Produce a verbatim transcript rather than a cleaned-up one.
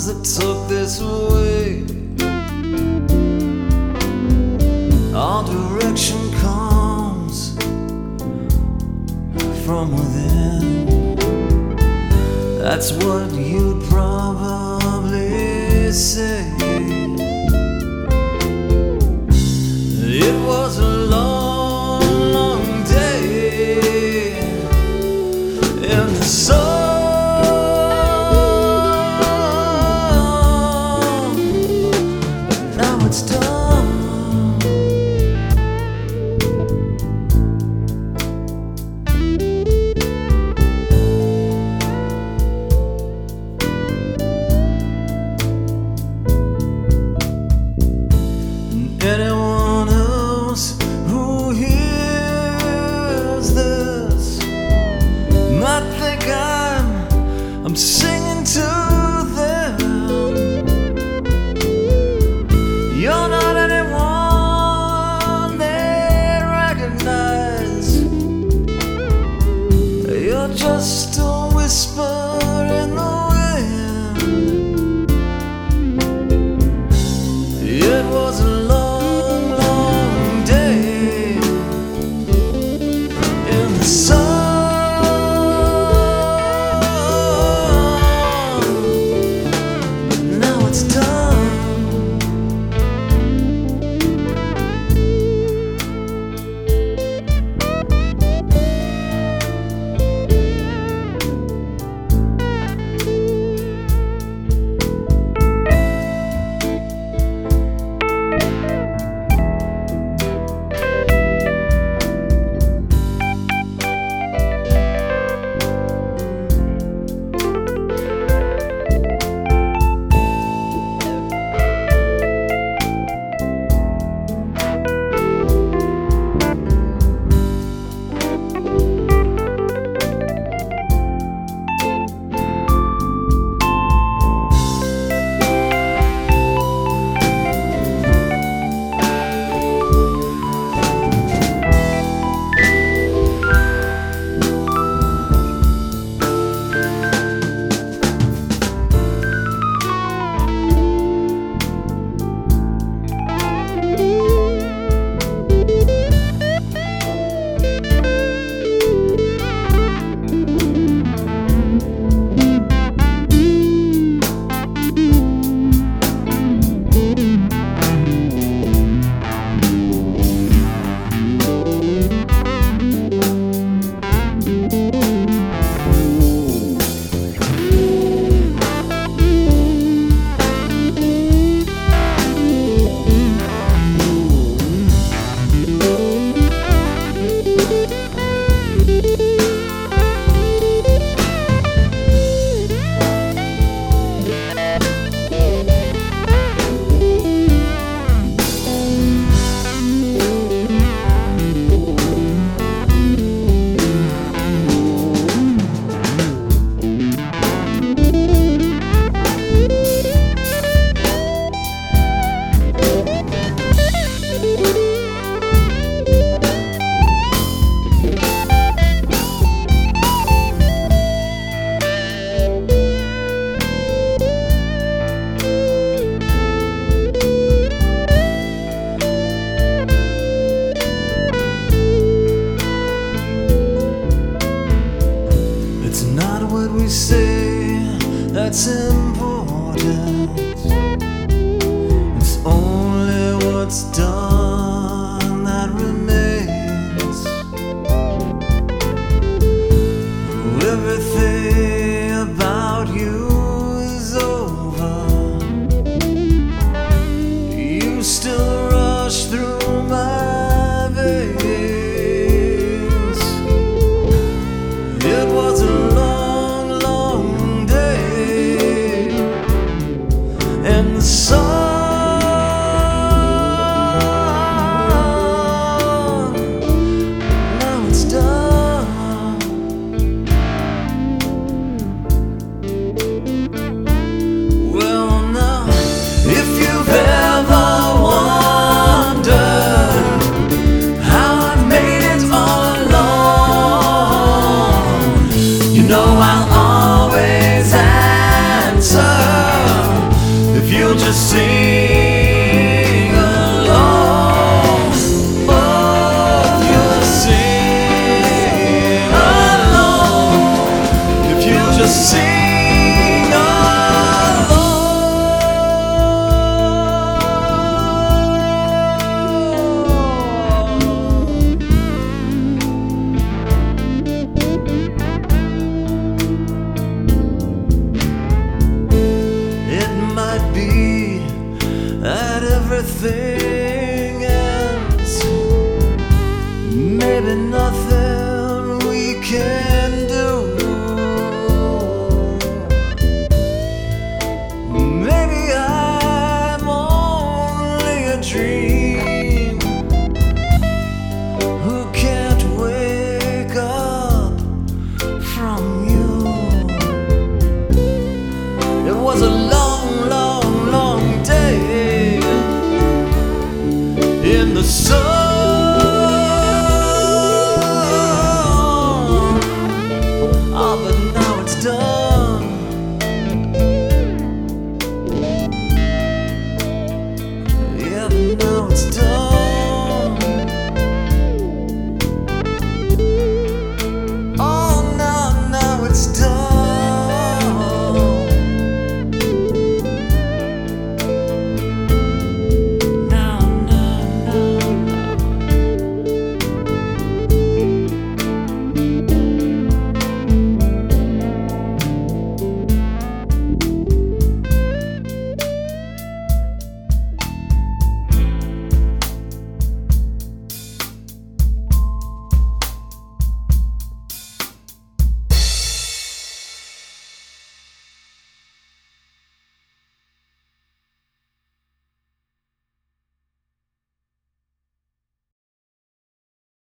that took this way. Our direction comes from within. That's what you'd probably say. It was a long, long day in the sun. Now it's done. Anyone else who hears this might think I'm I'm singing to them. You're not anyone they recognize. You're just a whisper in the wind. It was a long, long day in the sun. Now it's done. It's not what we say that's important. It's only what's done that remains. Everything about you is over. You still rush through my veins. It was a long, long day in the sun. just sing along. Oh, you sing along. If you just sing that everything ends, maybe nothing we can do. Maybe I'm only a dream who can't wake up from you. It was a long, long, long day in the sun. Oh, but now it's done. Yeah, but now it's done.